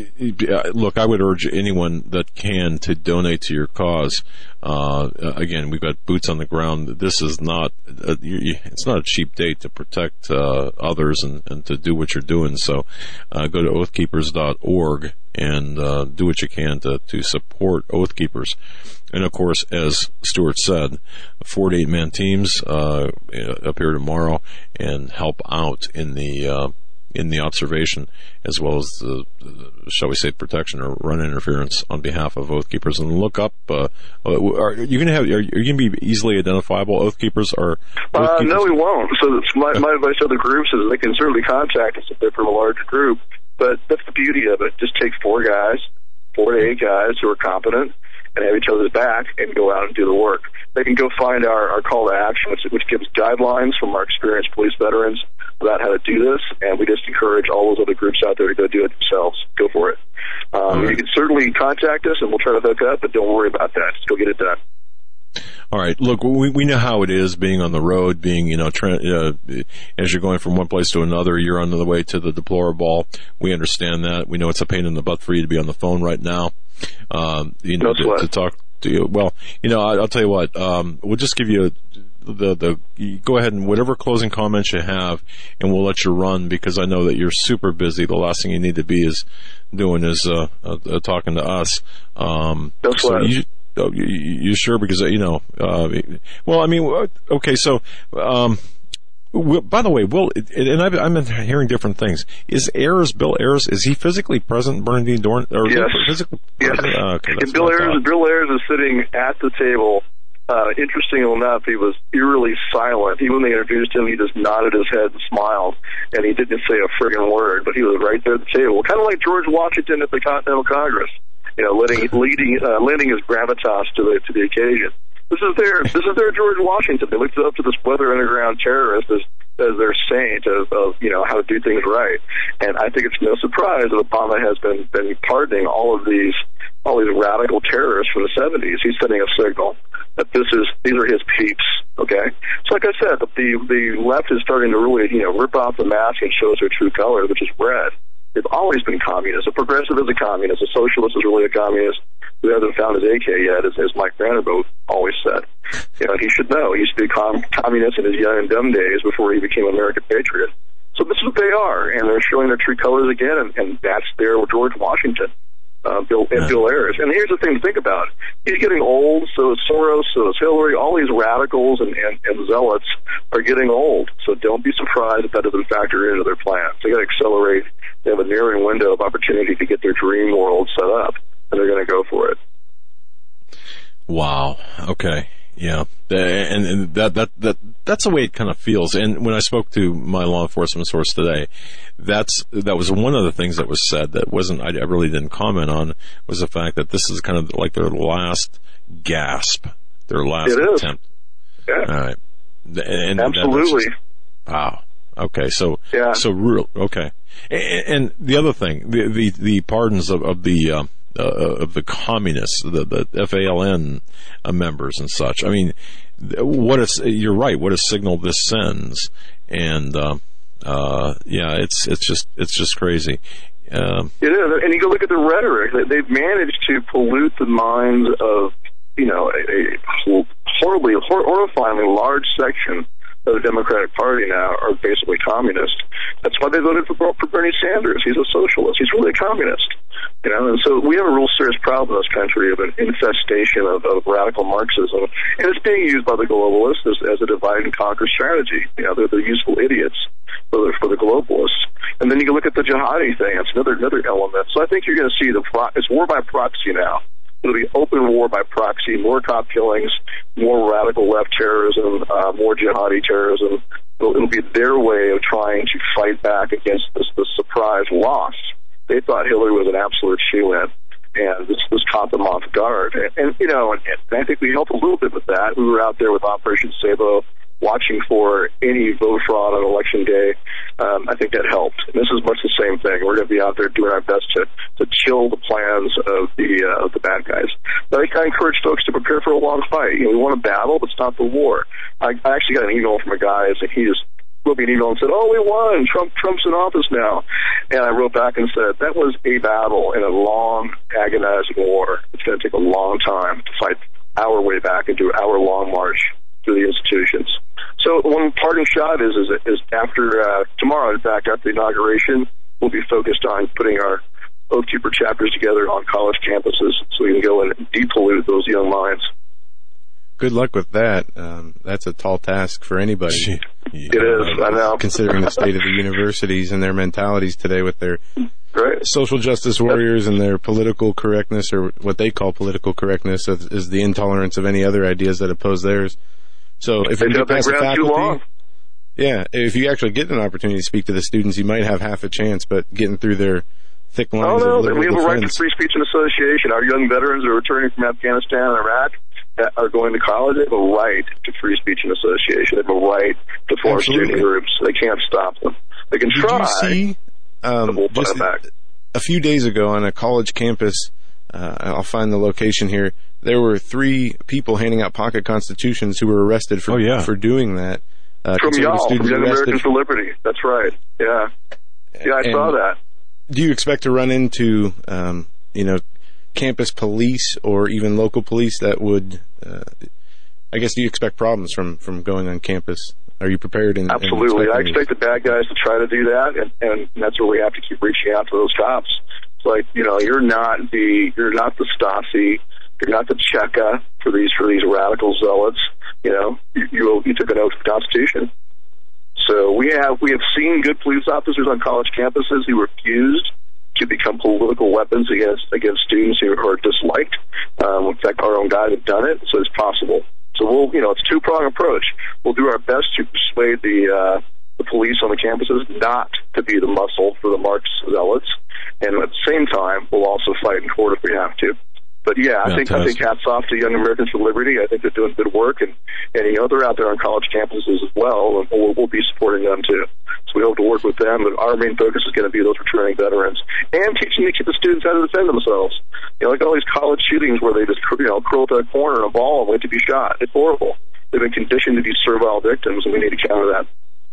B: look, I would urge anyone that can to donate to your cause. Uh, again, we've got boots on the ground. This is not, a, it's not a cheap date to protect uh, others and, and to do what you're doing. So uh, go to oath keepers dot org and uh, do what you can to, to support Oath Keepers. And, of course, as Stuart said, forty-eight man teams uh, appear tomorrow and help out in the uh, in the observation, as well as the, shall we say, protection or run interference on behalf of Oath Keepers. And look up, uh, are you going to have, are you going to be easily identifiable? Oath Keepers are?
D: Uh, no, we won't. So that's my, my advice to other groups is they can certainly contact us if they're from a larger group. But that's the beauty of it. Just take four guys, four to eight guys who are competent and have each other's back and go out and do the work. They can go find our, our call to action, which, which gives guidelines from our experienced police veterans about how to do this, and we just encourage all those other groups out there to go do it themselves. Go for it. Um, right. You can certainly contact us, and we'll try to hook up, but don't worry about that. Just go get it done.
B: All right. Look, we we know how it is being on the road, being, you know, tra- uh, as you're going from one place to another, you're on the way to the deplorable. We understand that. We know it's a pain in the butt for you to be on the phone right now. Um, you know, to, to talk to you. Well, you know, I, I'll tell you what, um, we'll just give you a, the, the, you go ahead and whatever closing comments you have, and we'll let you run, because I know that you're super busy. The last thing you need to be is doing is, uh, uh talking to us. Um,
D: That's
B: so
D: right.
B: you, Oh, you, you sure? Because, you know, uh, well, I mean, okay, so, um, by the way, Will, and I've, I'm hearing different things. Is Ayers, Bill Ayers, is he physically present, Bernardine Dorn? Or
D: yes.
B: Physically
D: yes.
B: Uh, okay,
D: and Bill Ayers, Bill Ayers is sitting at the table. Uh, interestingly enough, he was eerily silent. Even when they introduced him, he just nodded his head and smiled, and he didn't say a friggin' word, but he was right there at the table. Kind of like George Washington at the Continental Congress. You know, letting, leading, uh, lending his gravitas to the to the occasion. This is their this is their George Washington. They looked up to this weather underground terrorist as as their saint of, of you know how to do things right. And I think it's no surprise that Obama has been been pardoning all of these all these radical terrorists from the seventies. He's sending a signal that this is these are his peeps. Okay, so like I said, the the left is starting to really you know rip off the mask and show us their true color, which is red. They've always been communists. A progressive is a communist. A socialist is really a communist who hasn't found his A K yet, as, as Mike Vanderbilt always said. You know, he should know. He used to be a com- communist in his young and dumb days before he became an American patriot. So this is what they are, and they're showing their true colors again, and, and that's their George Washington, uh, Bill, and Bill Ayers. And here's the thing to think about. He's getting old, so is Soros, so is Hillary. All these radicals and, and, and zealots are getting old. So don't be surprised if that doesn't factor into their plans. They got to accelerate. They have a narrowing window of opportunity to get their dream world set up, and they're going to go for it.
B: Wow. Okay. Yeah. And, and that, that, that, that's the way it kind of feels. And when I spoke to my law enforcement source today, that's, that was one of the things that was said that wasn't, I really didn't comment on, was the fact that this is kind of like their last gasp, their last
D: it is.
B: attempt.
D: Yeah.
B: All right. And,
D: Absolutely.
B: Just, wow. Okay. So,
D: yeah.
B: so real, okay. And, and the other thing, the, the, the pardons of, of the, uh, Uh, of the communists, the, the F A L N uh, members and such. I mean, what is, you're right, what a signal this sends. And, uh, uh, yeah, it's, it's just, it's just crazy. Um,
D: it is. And you go look at the rhetoric. They've managed to pollute the minds of, you know, a, a horribly, horrifyingly large section of the Democratic Party now are basically communist. That's why they voted for, for Bernie Sanders. He's a socialist. He's really a communist. You know, and so we have a real serious problem in this country of an infestation of, of radical Marxism, and it's being used by the globalists as, as a divide and conquer strategy. You know, they're the useful idiots for the, for the globalists. And then you can look at the jihadi thing. It's another another element. So I think you're going to see the pro- it's war by proxy now. It'll be open war by proxy, more cop killings, more radical left terrorism, uh, more jihadi terrorism. It'll, it'll be their way of trying to fight back against this, this surprise loss. They thought Hillary was an absolute shoo-in, and this, this caught them off guard. And, and you know, and, and I think we helped a little bit with that. We were out there with Operation Sabo, watching for any vote fraud on Election Day. Um, I think that helped. And this is much the same thing. We're going to be out there doing our best to, to chill the plans of the uh, of the bad guys. But I, I encourage folks to prepare for a long fight. You know, we want a battle, but stop the war. I, I actually got an email from a guy, and he just wrote me an email and said, "Oh, we won. Trump Trump's in office now." And I wrote back and said, "That was a battle in a long, agonizing war. It's going to take a long time to fight our way back and do our long march through the institutions." So one parting shot is is, is after uh, tomorrow, in fact, after the inauguration, we'll be focused on putting our Oath Keeper chapters together on college campuses so we can go and depollute those young minds.
C: Good luck with that. Um, that's a tall task for anybody.
B: yeah.
D: It is, I know.
C: Considering the state of the universities and their mentalities today with their
D: right.
C: social justice warriors and their political correctness, or what they call political correctness, is, is the intolerance of any other ideas that oppose theirs. So if
D: they
C: you get past the
D: too long.
C: faculty, yeah, if you actually get an opportunity to speak to the students, you might have half a chance, but getting through their thick lines
D: oh, no,
C: of liberal
D: we have
C: defense.
D: a right to free speech and association. Our young veterans are returning from Afghanistan and Iraq that are going to college. They have a right to free speech and association. They have a right to form
C: Absolutely.
D: student groups. They can't stop them. They can
C: Did
D: try.
C: you see, um,
D: we'll
C: just
D: back.
C: a few days ago on a college campus, uh, I'll find the location here, there were three people handing out pocket constitutions who were arrested for
B: oh, yeah.
C: for doing that. Uh,
D: From y'all, from Young
C: arrested.
D: Americans for Liberty. That's right. Yeah. Yeah, I
C: And
D: saw that.
C: Do you expect to run into, um, you know, campus police or even local police that would, uh, I guess, do you expect problems from, from going on campus? Are you prepared? In,
D: Absolutely.
C: in
D: I expect the bad guys to try to do that, and, and that's where we have to keep reaching out to those cops. It's like, you know, you're not the, you're not the Stasi, you're not the Cheka for these, for these radical zealots. You know, you, you, you took an oath of the Constitution. So we have, we have seen good police officers on college campuses who refused to become political weapons against, against students who are disliked. Um, in fact, our own guys have done it, so it's possible. So we'll, you know, it's a two-pronged approach. We'll do our best to persuade the, uh, the police on the campuses not to be the muscle for the Marx zealots. And at the same time, we'll also fight in court if we have to. But yeah, I
B: Fantastic.
D: think I think hats off to Young Americans for Liberty. I think they're doing good work, and, and you know they're out there on college campuses as well, and we'll, we'll be supporting them too. So we hope to work with them. But our main focus is going to be those returning veterans and teaching the the students how to defend themselves. You know, like all these college shootings where they just you know curl up in a corner in a ball and wait to be shot. It's horrible. They've been conditioned to be servile victims, and we need to counter that.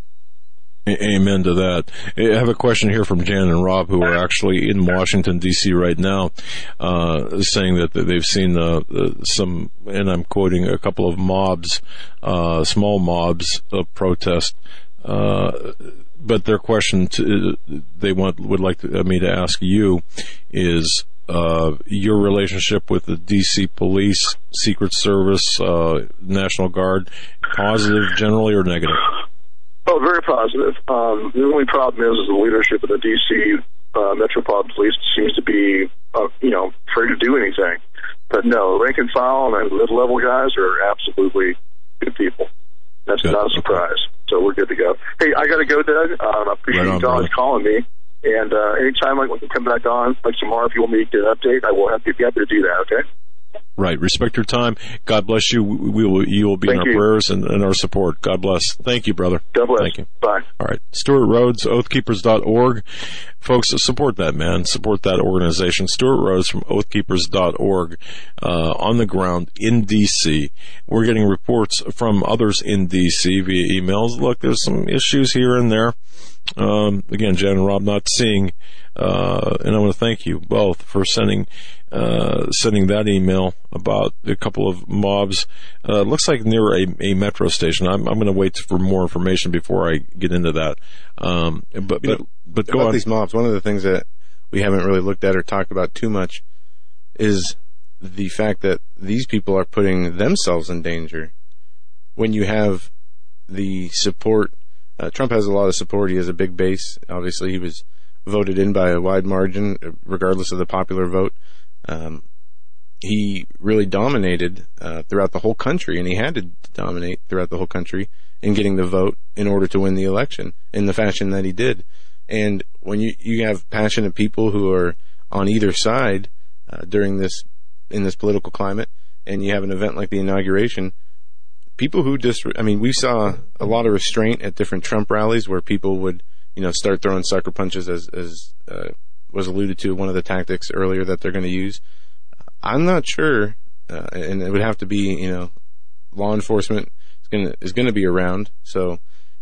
B: Amen to that. I have a question here from Jan and Rob, who are actually in Washington, D C right now, uh, saying that they've seen uh, some, and I'm quoting, a couple of mobs, uh, small mobs of protest. Uh, but their question to, they want would like to, uh, me to ask you is uh, your relationship with the D C Police, Secret Service, uh, National Guard, positive generally or negative?
D: Oh, very positive. Um, the only problem is, is the leadership of the D C uh, Metropolitan Police seems to be, uh, you know, afraid to do anything. But no, rank and file and mid-level guys are absolutely good people. That's good. Not a surprise. So we're good to go. Hey, I got to go, Doug. Um, I appreciate right on, you guys calling me. And uh, anytime I want to come back on, like tomorrow, if you want me to get an update, I will have to be happy to do that, okay?
B: Right. Respect your time. God bless you. We will, you will be Thank in our you. prayers and, and our support. God bless. Thank you, brother.
D: God bless.
B: Thank you.
D: Bye.
B: All right. Stuart Rhodes, oath keepers dot org. Folks, support that, man. Support that organization. Stuart Rhodes from oath keepers dot org, uh, on the ground in D C. We're getting reports from others in D C via emails. Look, there's some issues here and there. Um, again, Jan and Rob not seeing, uh, and I want to thank you both for sending, uh, sending that email about a couple of mobs. Uh, looks like near a, a metro station. I'm, I'm going to wait for more information before I get into that. Um, but, but, but go
C: about
B: on.
C: These mobs, one of the things that we haven't really looked at or talked about too much is the fact that these people are putting themselves in danger. When you have the support, Uh, Trump has a lot of support. He has a big base. Obviously, he was voted in by a wide margin, regardless of the popular vote. Um, he really dominated uh, throughout the whole country, and he had to dominate throughout the whole country in getting the vote in order to win the election in the fashion that he did. And when you, you have passionate people who are on either side uh, during this, in this political climate, and you have an event like the inauguration, people who just, I mean, we saw a lot of restraint at different Trump rallies where people would, you know, start throwing sucker punches as, as uh, was alluded to, one of the tactics earlier that they're going to use. I'm not sure, uh, and it would have to be, you know, law enforcement is going to, is going to be around. So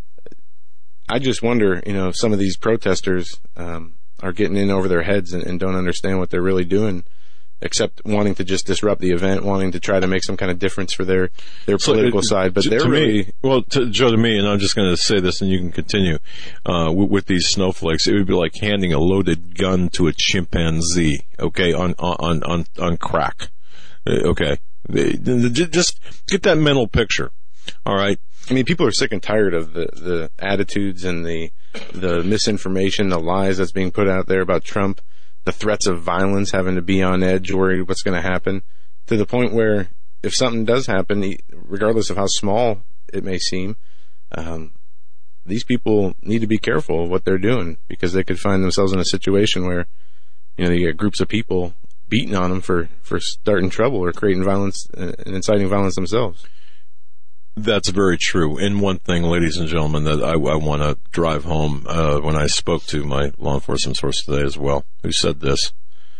C: I just wonder, you know, if some of these protesters um, are getting in over their heads and, and don't understand what they're really doing, except wanting to just disrupt the event, wanting to try to make some kind of difference for their, their so political it, side. But to, they're to really...
B: me, well, to, Joe, to me, and I'm just going to say this and you can continue, uh, with, with these snowflakes, it would be like handing a loaded gun to a chimpanzee, okay, on, on, on, on crack. Okay. Just get that mental picture. All right.
C: I mean, people are sick and tired of the, the attitudes and the, the misinformation, the lies that's being put out there about Trump. The threats of violence, having to be on edge, worried what's going to happen, to the point where if something does happen, regardless of how small it may seem, um, these people need to be careful of what they're doing, because they could find themselves in a situation where, you know, you get groups of people beating on them for, for starting trouble or creating violence and inciting violence themselves.
B: That's very true. And one thing, ladies and gentlemen, that I, I want to drive home uh, when I spoke to my law enforcement source today as well, who said this: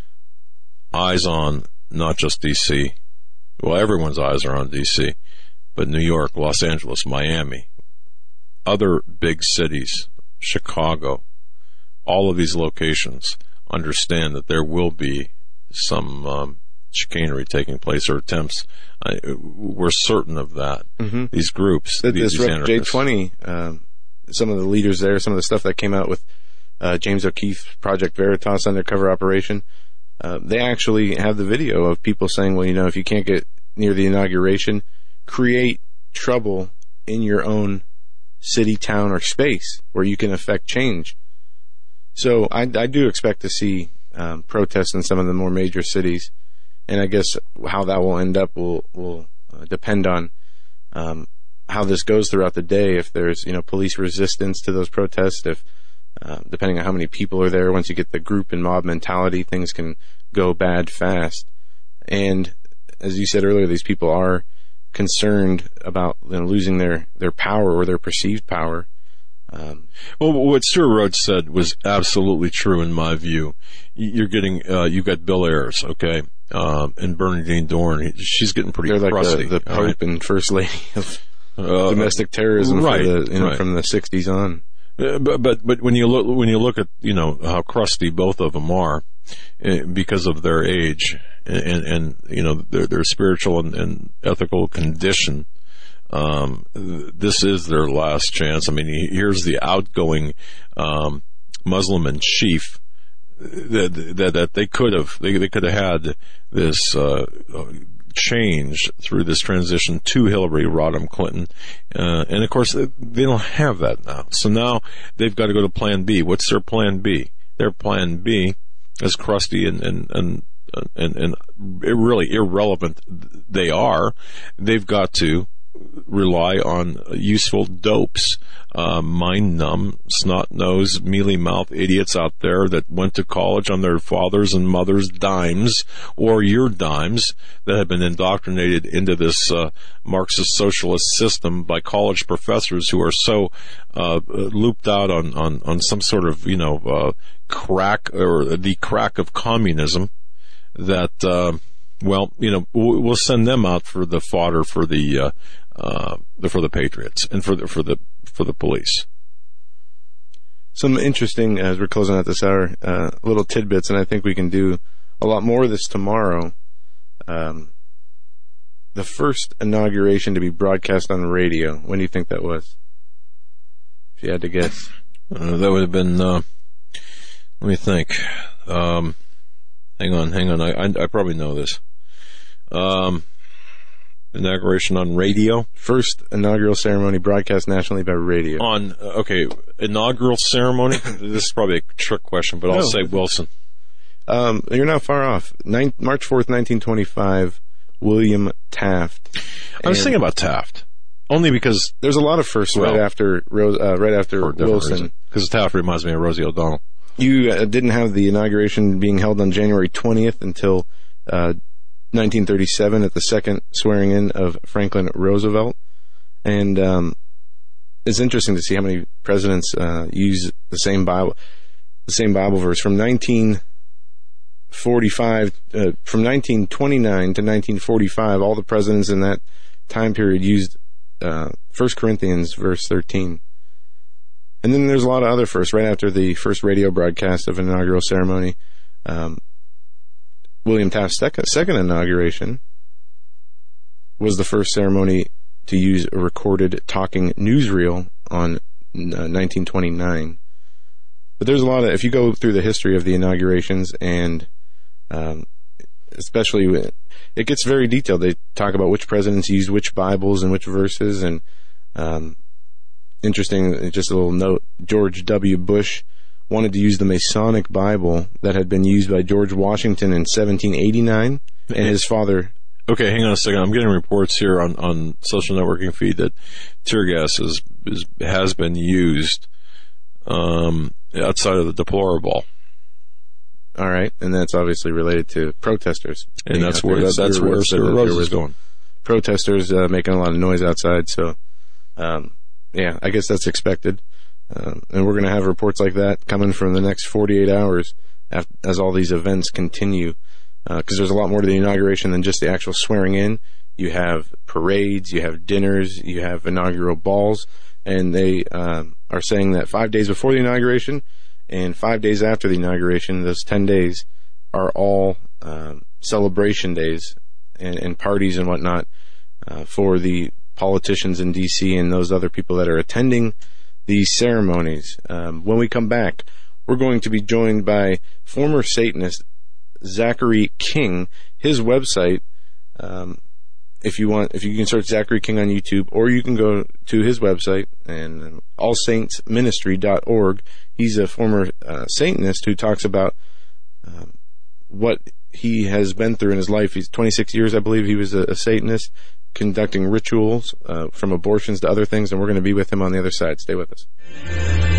B: eyes on not just D C. Well, everyone's eyes are on D C, but New York, Los Angeles, Miami, other big cities, Chicago, all of these locations understand that there will be some um, chicanery taking place or attempts. I, we're certain of that. Mm-hmm. These groups,
C: the,
B: these,
C: this
B: these
C: J twenty, um, some of the leaders there, some of the stuff that came out with uh, James O'Keefe, Project Veritas undercover operation, uh, they actually have the video of people saying, well, you know, if you can't get near the inauguration, create trouble in your own city, town, or space where you can affect change. So I, I do expect to see um, protests in some of the more major cities. And I guess how that will end up will will uh, depend on um, how this goes throughout the day. If there's, you know, police resistance to those protests, if uh, depending on how many people are there, once you get the group and mob mentality, things can go bad fast. and as you said earlier, these people are concerned about, you know, losing their, their power or their perceived power. Um,
B: well, what Stuart Rhodes said was absolutely true in my view. You're getting, uh, you got Bill Ayers, okay, um, and Bernadine Dorn. She's getting pretty
C: they're like
B: crusty.
C: the, the Pope
B: right?
C: and First Lady of
B: uh,
C: domestic terrorism,
B: right,
C: for the, you know,
B: right.
C: from the sixties on.
B: Uh, but but but when you look when you look at, you know, how crusty both of them are, uh, because of their age and, and, and you know, their their spiritual and, and ethical condition. Um, this is their last chance. I mean, here's the outgoing, um, Muslim in chief that, that, that they could have, they, they could have had this, uh, change through this transition to Hillary Rodham Clinton. Uh, and of course, they don't have that now. So now they've got to go to plan B. What's their plan B? Their plan B, as crusty and, and, and, and, and really irrelevant they are, they've got to rely on useful dopes, uh, mind-numb, snot-nosed, mealy-mouthed idiots out there that went to college on their fathers' and mothers' dimes, or your dimes, that have been indoctrinated into this uh, Marxist socialist system by college professors who are so uh, looped out on, on, on some sort of, you know, uh, crack, or the crack of communism, that, uh, well, you know, we'll send them out for the fodder for the, uh, uh, for the patriots and for the, for the, for the police.
C: Some interesting, as we're closing out this hour, uh, little tidbits, and I think we can do a lot more of this tomorrow. Um, the first inauguration to be broadcast on the radio, when do you think that was? If you had to guess.
B: Uh, that would have been, uh, let me think. Um, hang on, hang on. I, I, I probably know this. Um, inauguration on radio.
C: First inaugural ceremony broadcast nationally by radio.
B: On, uh, okay, inaugural ceremony? This is probably a trick question, but I'll
C: No.
B: say Wilson.
C: Um, you're not far off. Nin- March fourth, nineteen twenty-five, William Taft.
B: I was
C: And
B: thinking about Taft. Only because,
C: there's a lot of firsts
B: Well,
C: right after Rose, uh, right after
B: for a different
C: Wilson.
B: reason. Because Taft reminds me of Rosie O'Donnell.
C: You uh, didn't have the inauguration being held on January twentieth until uh, nineteen thirty-seven at the second swearing in of Franklin Roosevelt. And um, it's interesting to see how many presidents uh, use the same Bible, the same Bible verse from nineteen forty-five, uh, from nineteen twenty-nine to nineteen forty-five. All the presidents in that time period used uh, First Corinthians verse thirteen. And then there's a lot of other firsts. Right after the first radio broadcast of an inaugural ceremony, um, William Taft's second, second inauguration was the first ceremony to use a recorded talking newsreel on uh, nineteen twenty-nine. But there's a lot of, if you go through the history of the inaugurations, and um, especially, it gets very detailed. They talk about which presidents used which Bibles and which verses, and um, interesting, just a little note, George W. Bush wanted to use the Masonic Bible that had been used by George Washington in seventeen eighty-nine, and his father...
B: Okay, hang on a second. I'm getting reports here on, on social networking feed that tear gas is, is has been used um, outside of the deplorable.
C: All right, and that's obviously related to protesters.
B: And that's
C: Out there.
B: where, that's, that's where Stuart Rhodes is going.
C: Protesters uh, making a lot of noise outside, so... Um, Yeah, I guess that's expected. Um, and we're going to have reports like that coming from the next forty-eight hours after, as all these events continue. Because uh, there's a lot more to the inauguration than just the actual swearing in. You have parades, you have dinners, you have inaugural balls. And they um, are saying that five days before the inauguration and five days after the inauguration, those ten days, are all um, celebration days and, and parties and whatnot uh, for the politicians in D C and those other people that are attending these ceremonies. Um, when we come back, we're going to be joined by former Satanist Zachary King. His website, um, if you want, if you can search Zachary King on YouTube, or you can go to his website and um, all saints ministry dot org. He's a former uh, Satanist who talks about um, what he has been through in his life. He's twenty-six years, I believe, he was a, a Satanist, conducting rituals uh, from abortions to other things, and we're going to be with him on the other side. Stay with us.